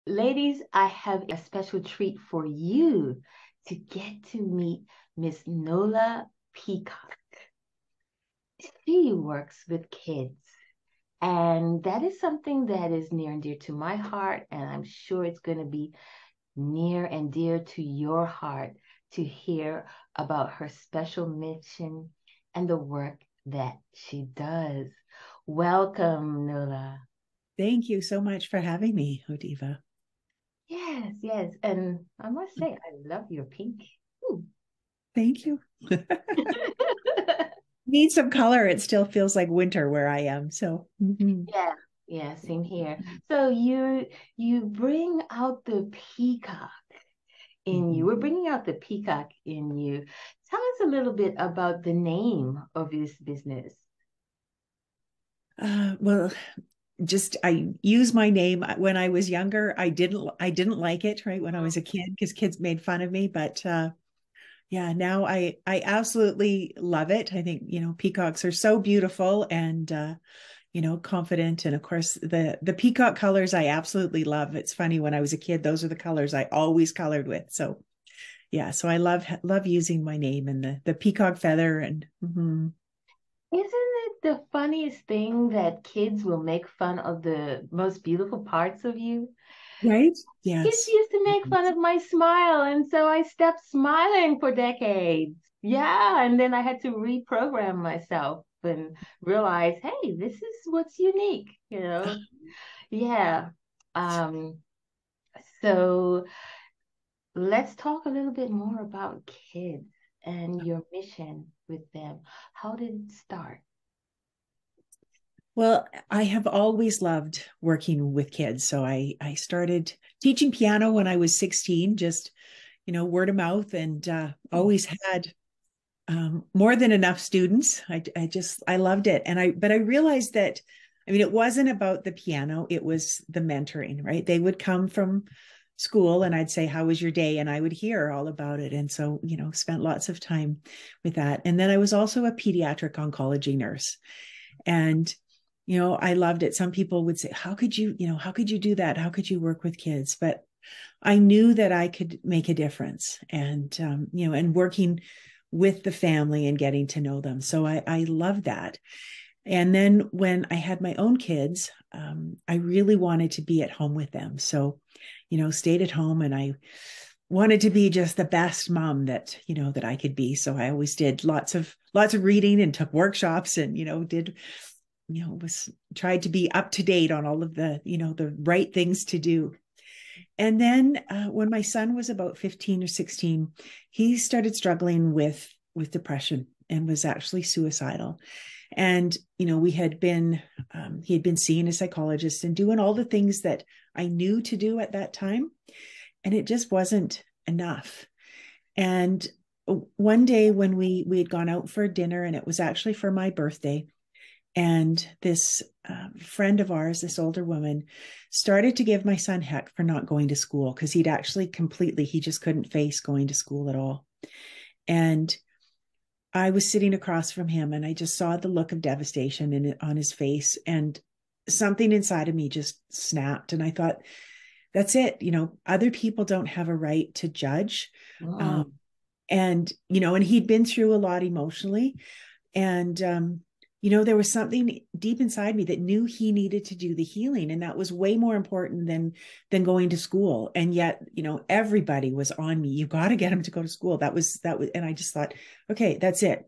Ladies, I have a special treat for you to get to meet Miss Nola Peacock. She works with kids, and that is something that is near and dear to my heart, and I'm sure it's going to be near and dear to your heart to hear about her special mission and the work that she does. Welcome, Nola. Thank you so much for having me, Odiva. Yes, yes. And I must say, I love your pink. Ooh. Thank you. Need some color. It still feels like winter where I am. So, Yeah, yeah, same here. So you bring out the peacock in you. Mhm. We're bringing out the peacock in you. Tell us a little bit about the name of this business. Well, just I use my name when I was younger. I didn't like it right when I was a kid because kids made fun of me. But yeah, now I absolutely love it. I think peacocks are so beautiful and confident, and of course the peacock colors I absolutely love. It's funny, when I was a kid, those are the colors I always colored with. So yeah, so I love using my name and the peacock feather and Isn't it the funniest thing that kids will make fun of the most beautiful parts of you? right. Kids Yes. used to make fun of my smile, and so I stopped smiling for decades. Yeah, and then I had to reprogram myself and realize, hey, this is what's unique. Yeah. Um, so let's talk a little bit more about kids and your mission with them. How did it start? Well, I have always loved working with kids. So I started teaching piano when I was 16, just word of mouth, and always had more than enough students. I loved it. But I realized that, I mean, it wasn't about the piano, it was the mentoring, right? They would come from school and I'd say, "How was your day?" And I would hear all about it. And so, spent lots of time with that. And then I was also a pediatric oncology nurse. And I loved it. Some people would say, how could you do that? How could you work with kids? But I knew that I could make a difference, and and working with the family and getting to know them. So I love that. And then when I had my own kids, I really wanted to be at home with them. So, stayed at home, and I wanted to be just the best mom that I could be. So I always did lots of reading and took workshops, and did was tried to be up to date on all of the right things to do. And then when my son was about 15 or 16, he started struggling with depression and was actually suicidal. And we had been he had been seeing a psychologist and doing all the things that I knew to do at that time, and it just wasn't enough. And one day when we had gone out for dinner, and it was actually for my birthday, and this friend of ours, this older woman, started to give my son heck for not going to school, because he just couldn't face going to school at all. And I was sitting across from him, and I just saw the look of devastation on his face. And something inside of me just snapped. And I thought, that's it. Other people don't have a right to judge. Mm. Um, and he'd been through a lot emotionally. And there was something deep inside me that knew he needed to do the healing, and that was way more important than going to school. And yet, everybody was on me. You got to get him to go to school. That was, and I just thought, okay, that's it.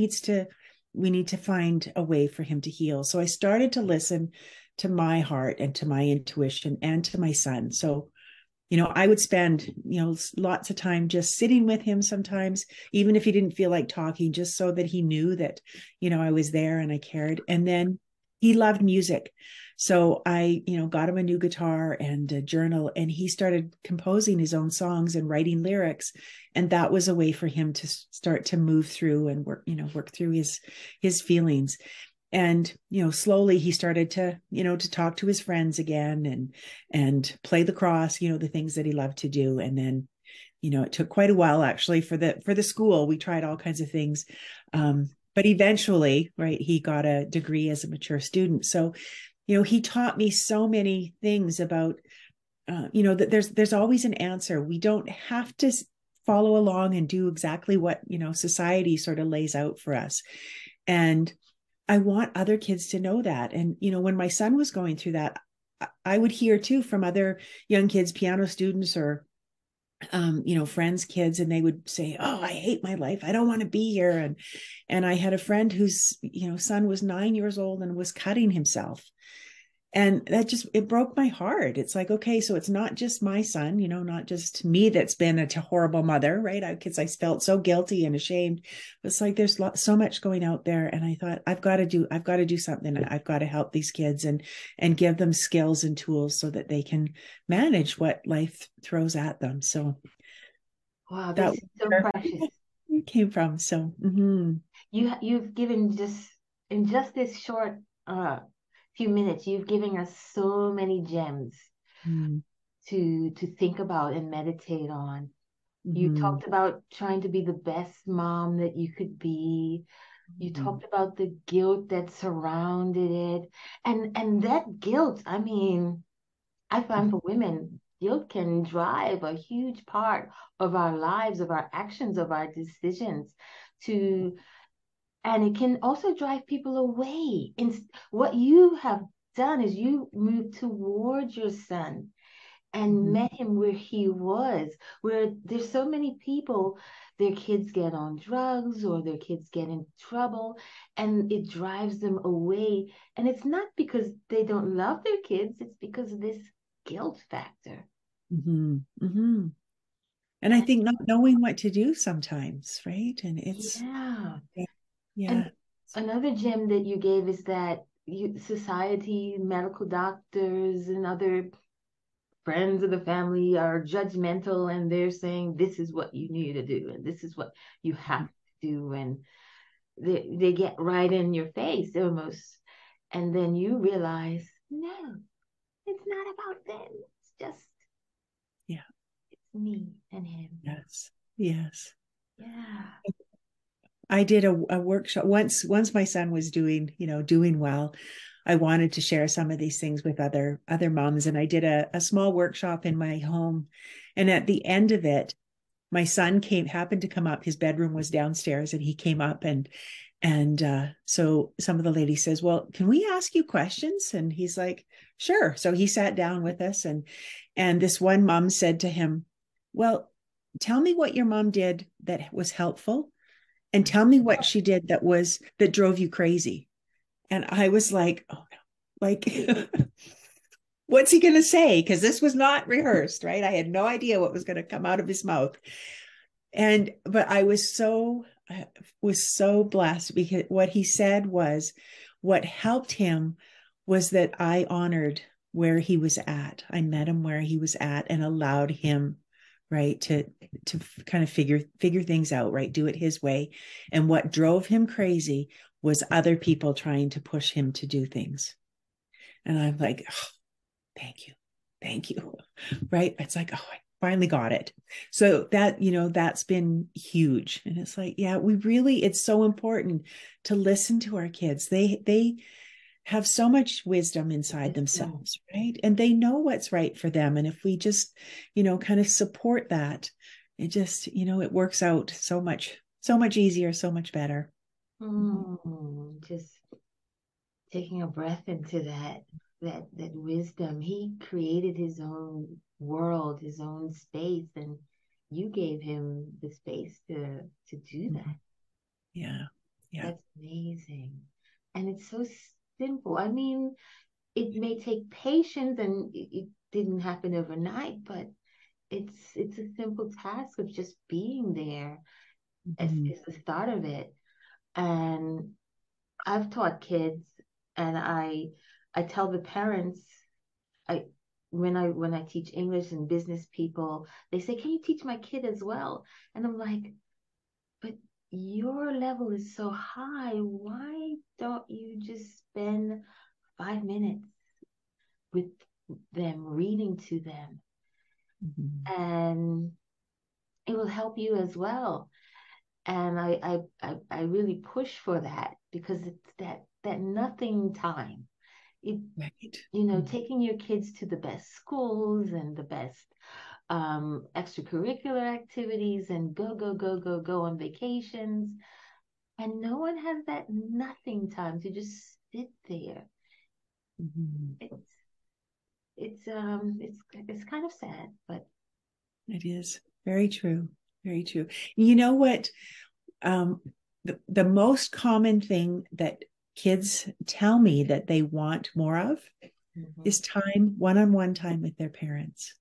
We need to find a way for him to heal. So I started to listen to my heart and to my intuition and to my son. So I would spend, lots of time just sitting with him sometimes, even if he didn't feel like talking, just so that he knew that, I was there and I cared. And then he loved music. So I, got him a new guitar and a journal, and he started composing his own songs and writing lyrics. And that was a way for him to start to move through and work through his feelings. And slowly he started to talk to his friends again, and play lacrosse, the things that he loved to do. And then it took quite a while, actually, for the school. We tried all kinds of things, but eventually, right, he got a degree as a mature student. So he taught me so many things about that there's always an answer. We don't have to follow along and do exactly what, society sort of lays out for us. And I want other kids to know that. And, when my son was going through that, I would hear too from other young kids, piano students, or friends' kids, and they would say, "Oh, I hate my life. I don't want to be here." And I had a friend whose, son was 9 years old and was cutting himself. And it broke my heart. It's like, okay, so it's not just my son, not just me that's been a horrible mother, right? Because I felt so guilty and ashamed. It's like there's so much going out there, and I thought I've got to do something. I've got to help these kids and give them skills and tools so that they can manage what life throws at them. So, wow, that this is so precious. Came from. So, You've given just this short few minutes, you've given us so many gems mm-hmm. to think about and meditate on. You Mm-hmm. talked about trying to be the best mom that you could be. You talked about the guilt that surrounded it. And that guilt, I mean, I find for women, guilt can drive a huge part of our lives, of our actions, of our decisions to, and it can also drive people away. And what you have done is you moved towards your son and met him where he was, where there's so many people, their kids get on drugs or their kids get in trouble, and it drives them away. And it's not because they don't love their kids, it's because of this guilt factor. Mm-hmm. Mm-hmm. And I think not knowing what to do sometimes, right? And it's, Yeah. yeah. And another gem that you gave is that society, medical doctors, and other friends of the family are judgmental, and they're saying this is what you need to do and this is what you have to do, and they get right in your face almost, and then you realize, no, it's not about them, it's just, Yeah. it's me and him. Yes. Yes. Yeah. I did a workshop once my son was doing well. I wanted to share some of these things with other moms, and I did a small workshop in my home. And at the end of it, my son happened to come up. His bedroom was downstairs, and he came up, and so some of the lady says, "Well, can we ask you questions?" And he's like, "Sure." So he sat down with us, and this one mom said to him, "Well, tell me what your mom did that was helpful, and tell me what she did that drove you crazy." And I was like, "Oh no, like." What's he going to say? Because this was not rehearsed, right? I had no idea what was going to come out of his mouth. But I was so blessed, because what he said was, what helped him was that I honored where he was at. I met him where he was at and allowed him, right, to kind of figure things out, right, do it his way. And what drove him crazy was other people trying to push him to do things. And I'm like, oh, thank you, right? It's like, oh, I finally got it. So that's been huge. And it's like, yeah, it's so important to listen to our kids. They have so much wisdom inside themselves, right? And they know what's right for them. And if we just, kind of support that, it just, it works out so much easier, so much better. Just taking a breath into that wisdom. He created his own world, his own space, and you gave him the space to do that. Yeah. That's amazing. And it's so simple. I mean, it may take patience, and it didn't happen overnight, but it's a simple task of just being there. Is the start of it. And I've taught kids, and I tell the parents, I when I teach English and business people, they say, "Can you teach my kid as well?" And I'm like, "But your level is so high. Why don't you just spend 5 minutes with them, reading to them, and it will help you as well." And I really push for that, because it's that nothing time. it, Right. taking your kids to the best schools and the best extracurricular activities and go, go, go, go, go on vacations. And no one has that nothing time to just sit there. Mm-hmm. It's kind of sad, but It is very true. Very true. You know what? The most common thing that kids tell me that they want more of is time, one-on-one time with their parents.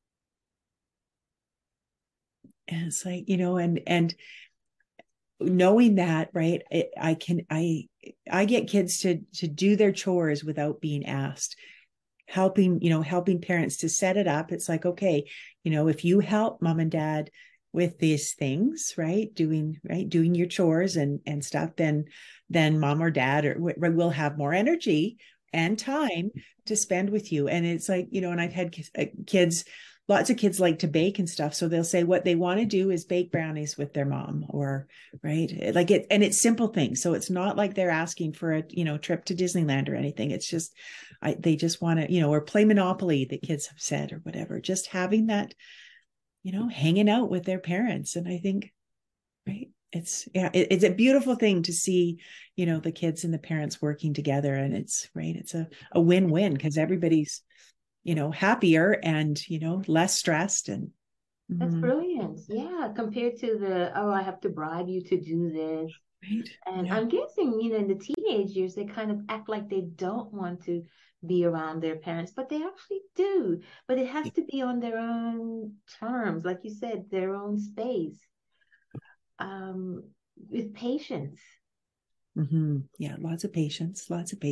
And it's like, and knowing that, right, I get kids to do their chores without being asked, helping parents to set it up. It's like, okay, if you help mom and dad with these things, doing your chores and stuff, then mom or dad will have more energy and time to spend with you. And it's like, and I've had kids, lots of kids like to bake and stuff. So they'll say what they want to do is bake brownies with their mom, or like it, and it's simple things. So it's not like they're asking for a, trip to Disneyland or anything. It's just, they just want to, or play Monopoly, the kids have said, or whatever, just having that, hanging out with their parents. And I think, it's a beautiful thing to see, the kids and the parents working together. And it's a win-win, because everybody's, happier and, less stressed. And that's brilliant. Yeah, compared to I have to bribe you to do this. Right. And Yeah. I'm guessing, in the teenage years, they kind of act like they don't want to be around their parents, but they actually do. But it has to be on their own terms, like you said, their own space, with patience. Mm-hmm. Yeah, lots of patience,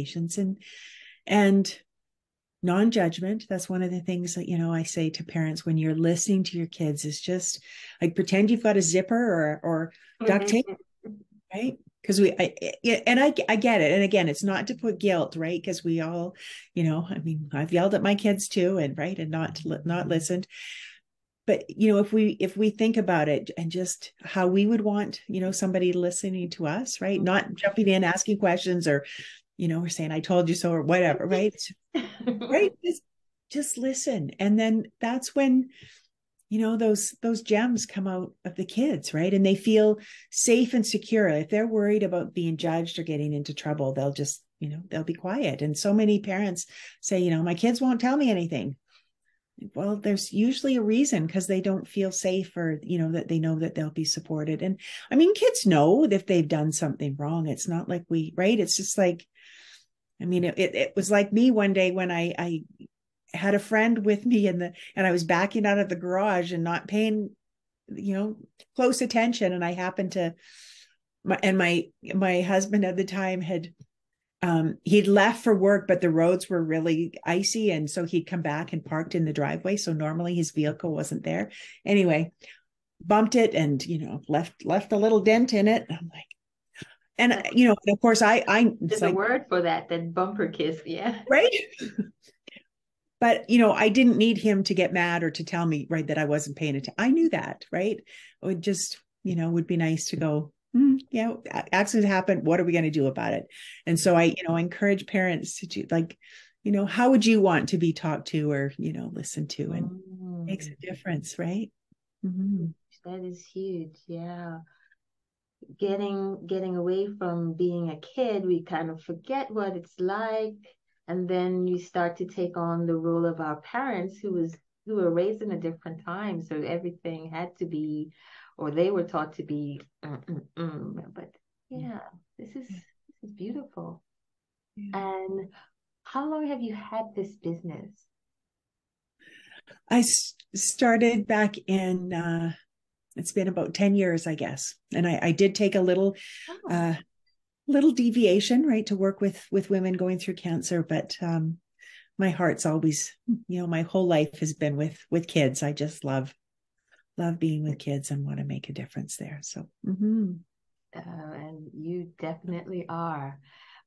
and non-judgment. That's one of the things that, I say to parents when you're listening to your kids, is just like pretend you've got a zipper or duct tape, right? Because I get it. And again, it's not to put guilt, right? Because we all, I've yelled at my kids too, and not listened. But if we think about it, and just how we would want, somebody listening to us, right? Not jumping in, asking questions, or we're saying I told you so, or whatever, right? Right. Just listen. And then that's when, those gems come out of the kids, right? And they feel safe and secure. If they're worried about being judged or getting into trouble, they'll just, they'll be quiet. And so many parents say, my kids won't tell me anything. Well, there's usually a reason, because they don't feel safe, or, that they know that they'll be supported. And I mean, kids know if they've done something wrong. It's not like right? It's just like, it was like me one day when I had a friend with me and I was backing out of the garage and not paying, close attention. And I happened to, my husband at the time he'd left for work, but the roads were really icy. And so he'd come back and parked in the driveway. So normally his vehicle wasn't there. Anyway, bumped it and, left a little dent in it. I'm like, and, of course there's a word for that bumper kiss. Yeah. Right. But, I didn't need him to get mad or to tell me, right, that I wasn't paying attention. I knew that, right? It would just, would be nice to go, yeah, accident happened. What are we going to do about it? And so I, encourage parents to do, like, how would you want to be talked to, or, listened to? And makes a difference, right? Mm-hmm. That is huge. Yeah. Getting away from being a kid, we kind of forget what it's like, and then you start to take on the role of our parents, who were raised in a different time, so everything had to be, or they were taught to be. But yeah, this is beautiful. Yeah. And how long have you had this business? I started back in it's been about 10 years, I guess. And I did take a little deviation, right, to work with women going through cancer. But my heart's always, my whole life has been with kids. I just love being with kids and want to make a difference there. So, and you definitely are.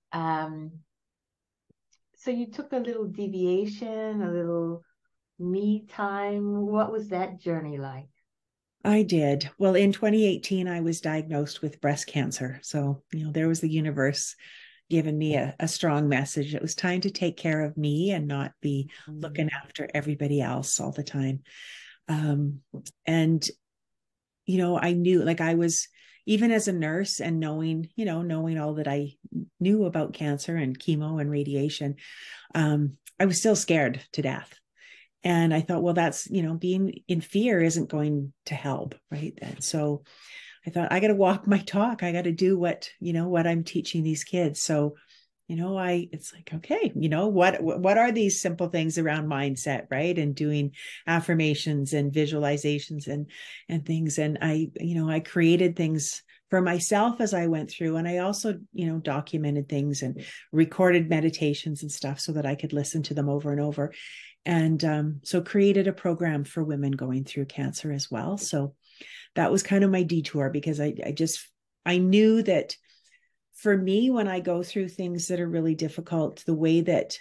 So you took a little deviation, a little me time. What was that journey like? I did. Well, in 2018, I was diagnosed with breast cancer. So, there was the universe, given me a strong message. It was time to take care of me and not be looking after everybody else all the time. And, I knew, like, I was, even as a nurse and knowing all that I knew about cancer and chemo and radiation, I was still scared to death. And I thought, well, that's, being in fear isn't going to help. Right. And so I thought, I got to walk my talk. I got to do what I'm teaching these kids. So, it's like, okay, what are these simple things around mindset, right? And doing affirmations and visualizations and things. And I created things for myself as I went through. And I also, documented things and recorded meditations and stuff so that I could listen to them over and over. And so created a program for women going through cancer as well. So that was kind of my detour, because I knew that for me, when I go through things that are really difficult, the way that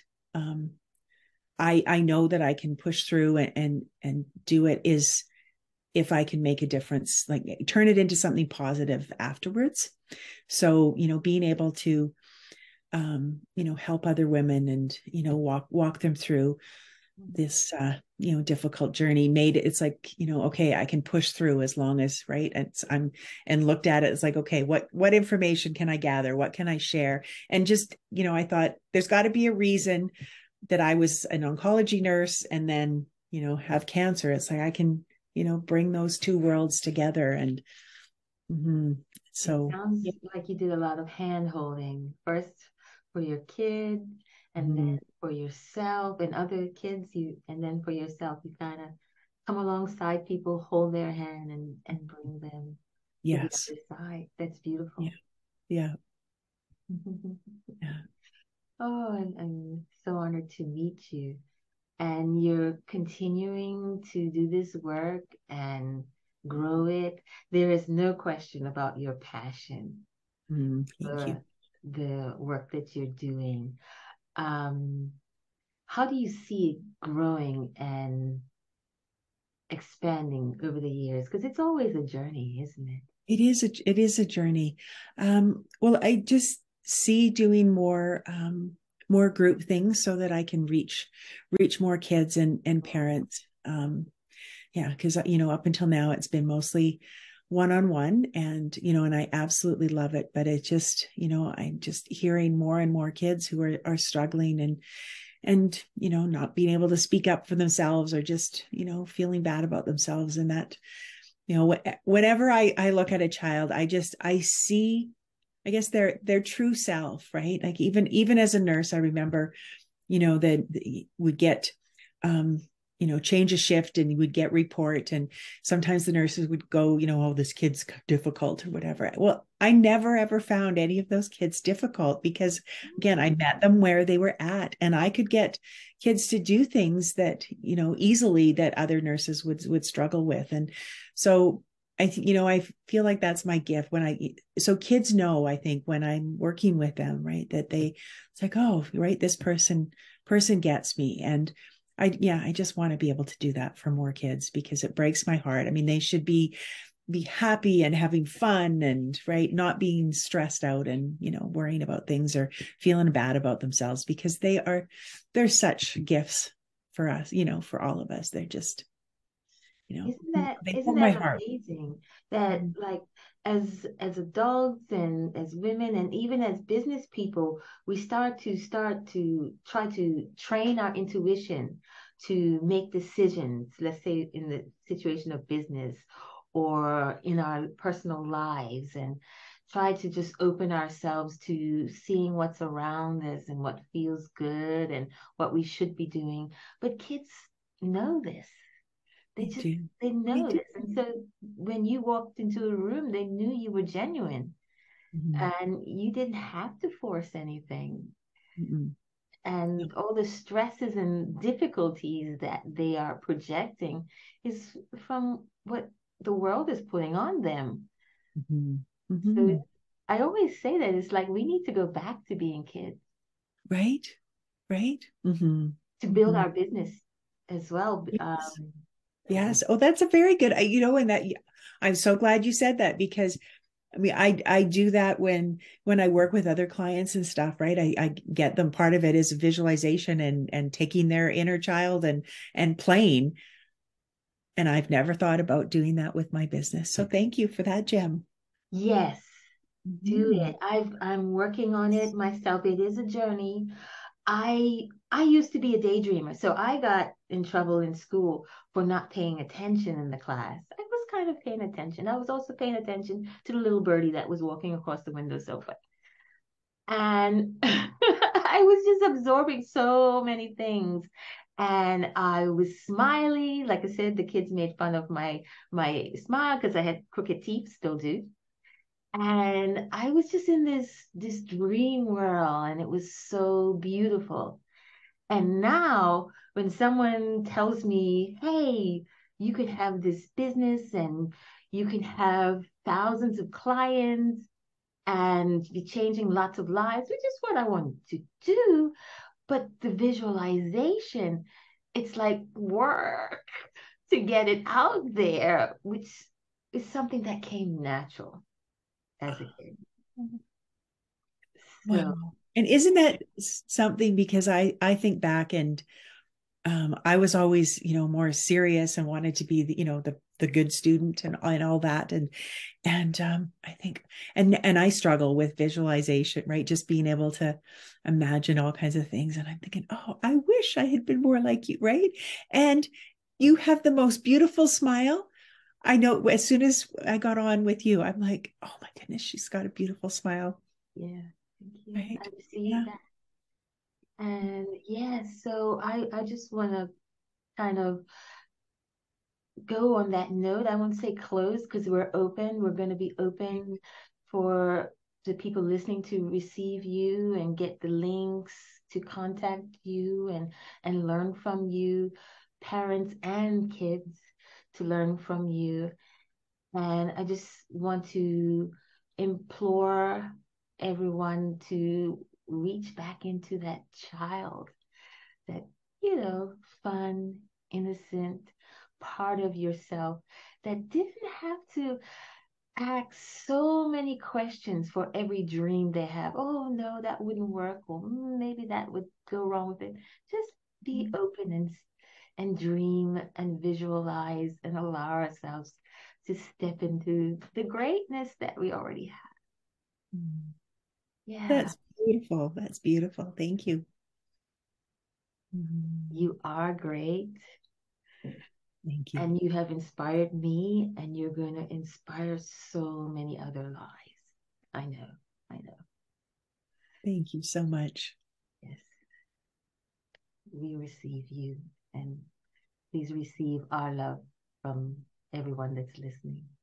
I know that I can push through and do it is if I can make a difference, like turn it into something positive afterwards. So, being able to, help other women and, walk them through this difficult journey made it's like, okay, I can push through as long as, right, and looked at it, it's like, okay, what information can I gather, what can I share? And just, I thought there's got to be a reason that I was an oncology nurse and then, have cancer. It's like I can, bring those two worlds together. And so it sounds like you did a lot of hand holding first for your kid, and then for yourself and other kids, and then for yourself, you kind of come alongside people, hold their hand, and bring them to the other side. That's beautiful. Yeah. Oh, I'm so honored to meet you. And you're continuing to do this work and grow it. There is no question about your passion Thank you. the work that you're doing. How do you see it growing and expanding over the years? Because it's always a journey, isn't it? It is a journey. Well, I just see doing more group things so that I can reach more kids and parents. Because up until now it's been mostly one-on-one, and and I absolutely love it. But it just, I'm just hearing more and more kids who are struggling and not being able to speak up for themselves, or just feeling bad about themselves. And that, whenever I look at a child, I see, I guess, their true self, right? Like even as a nurse, I remember that would get change a shift and you would get report, and sometimes the nurses would go, oh, this kid's difficult or whatever. Well, I never ever found any of those kids difficult, because again, I met them where they were at, and I could get kids to do things that easily that other nurses would struggle with. And so I feel like that's my gift so kids know, I think, when I'm working with them, right, that it's like, oh, right, this person gets me. And I just want to be able to do that for more kids, because it breaks my heart. I mean, they should be happy and having fun, and right, not being stressed out and, worrying about things or feeling bad about themselves, because they're such gifts for us, for all of us. They're just, Isn't they hold my that heart. amazing that, like, as adults and as women and even as business people, we start to try to train our intuition to make decisions, let's say in the situation of business or in our personal lives, and try to just open ourselves to seeing what's around us and what feels good and what we should be doing. But kids know this. They They know do. this. And so when you walked into a room, they knew you were genuine, and you didn't have to force anything. And all the stresses and difficulties that they are projecting is from what the world is putting on them. So I always say that it's like we need to go back to being kids, Right. to build our business as well. Yes. Oh, that's a very good, and that I'm so glad you said that, because I mean, I do that when I work with other clients and stuff, right? I get them, part of it is visualization and taking their inner child and playing. And I've never thought about doing that with my business. So thank you for that, Jem. Yes, do Mhm. it. I'm working on it myself. It is a journey. I used to be a daydreamer, so I got in trouble in school for not paying attention in the class. I was kind of paying attention. I was also paying attention to the little birdie that was walking across the window sofa. And I was just absorbing so many things. And I was smiling. Like I said, the kids made fun of my smile because I had crooked teeth, still do. And I was just in this dream world, and it was so beautiful. And now, when someone tells me, hey, you could have this business and you can have thousands of clients and be changing lots of lives, which is what I want to do. But the visualization, it's like work to get it out there, which is something that came natural as a kid. So, Wow. And isn't that something, because I think back and I was always, more serious and wanted to be the good student and all that. And I think, and I struggle with visualization, right? Just being able to imagine all kinds of things. And I'm thinking, oh, I wish I had been more like you, right? And you have the most beautiful smile. I know as soon as I got on with you, I'm like, oh my goodness, she's got a beautiful smile, yeah, thank you. I right? received Yeah. that. And yeah, so I just want to kind of go on that note. I won't say close because we're open. We're going to be open for the people listening to receive you and get the links to contact you and learn from you, parents and kids to learn from you. And I just want to implore everyone to reach back into that child, that, fun, innocent part of yourself that didn't have to ask so many questions for every dream they have. Oh, no, that wouldn't work. Or maybe that would go wrong with it. Just be open and dream and visualize and allow ourselves to step into the greatness that we already have. Mm. Yeah, That's beautiful. That's beautiful. Thank you. Mm. you are great. Thank you. And you have inspired me, and you're going to inspire so many other lives. I know, I know. Thank you so much. Yes, we receive you, and please receive our love from everyone that's listening.